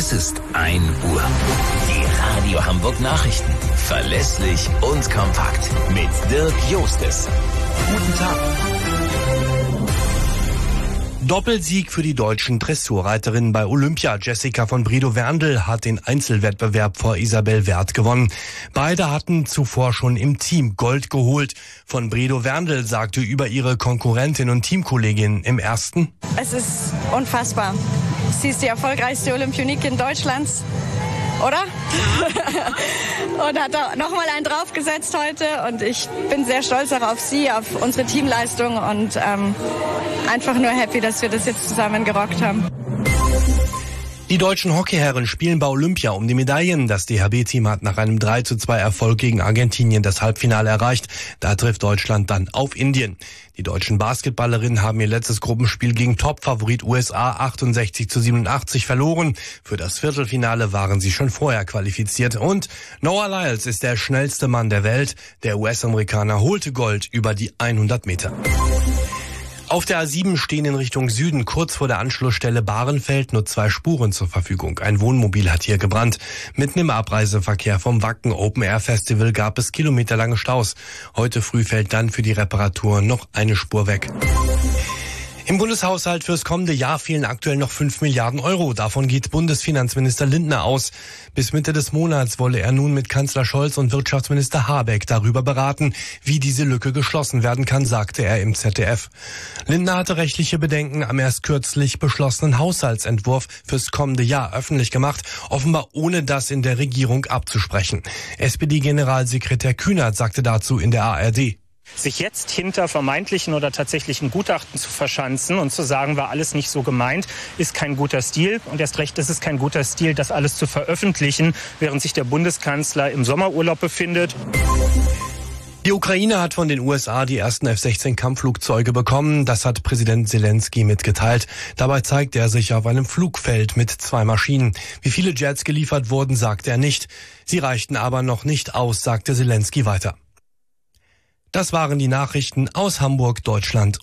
Es ist 1 Uhr. Die Radio Hamburg Nachrichten. Verlässlich und kompakt. Mit Dirk Jostes. Guten Tag. Doppelsieg für die deutschen Dressurreiterinnen bei Olympia. Jessica von Bredow-Werndl hat den Einzelwettbewerb vor Isabel Werth gewonnen. Beide hatten zuvor schon im Team Gold geholt. Von Bredow-Werndl sagte über ihre Konkurrentin und Teamkollegin im ersten: Es ist unfassbar. Sie ist die erfolgreichste Olympionikin Deutschlands, oder? Und hat da nochmal einen draufgesetzt heute. Und ich bin sehr stolz auch auf sie, auf unsere Teamleistung und einfach nur happy, dass wir das jetzt zusammen gerockt haben. Die deutschen Hockeyherren spielen bei Olympia um die Medaillen. Das DHB-Team hat nach einem 3:2 Erfolg gegen Argentinien das Halbfinale erreicht. Da trifft Deutschland dann auf Indien. Die deutschen Basketballerinnen haben ihr letztes Gruppenspiel gegen Topfavorit USA 68-87 verloren. Für das Viertelfinale waren sie schon vorher qualifiziert. Und Noah Lyles ist der schnellste Mann der Welt. Der US-Amerikaner holte Gold über die 100 Meter. Auf der A7 stehen in Richtung Süden kurz vor der Anschlussstelle Bahrenfeld nur 2 Spuren zur Verfügung. Ein Wohnmobil hat hier gebrannt. Mitten im Abreiseverkehr vom Wacken Open Air Festival gab es kilometerlange Staus. Heute früh fällt dann für die Reparatur noch eine Spur weg. Im Bundeshaushalt fürs kommende Jahr fehlen aktuell noch 5 Milliarden Euro. Davon geht Bundesfinanzminister Lindner aus. Bis Mitte des Monats wolle er nun mit Kanzler Scholz und Wirtschaftsminister Habeck darüber beraten, wie diese Lücke geschlossen werden kann, sagte er im ZDF. Lindner hatte rechtliche Bedenken am erst kürzlich beschlossenen Haushaltsentwurf fürs kommende Jahr öffentlich gemacht, offenbar ohne das in der Regierung abzusprechen. SPD-Generalsekretär Kühnert sagte dazu in der ARD: Sich jetzt hinter vermeintlichen oder tatsächlichen Gutachten zu verschanzen und zu sagen, war alles nicht so gemeint, ist kein guter Stil. Und erst recht ist es kein guter Stil, das alles zu veröffentlichen, während sich der Bundeskanzler im Sommerurlaub befindet. Die Ukraine hat von den USA die ersten F-16-Kampfflugzeuge bekommen. Das hat Präsident Zelensky mitgeteilt. Dabei zeigte er sich auf einem Flugfeld mit 2 Maschinen. Wie viele Jets geliefert wurden, sagte er nicht. Sie reichten aber noch nicht aus, sagte Zelensky weiter. Das waren die Nachrichten aus Hamburg, Deutschland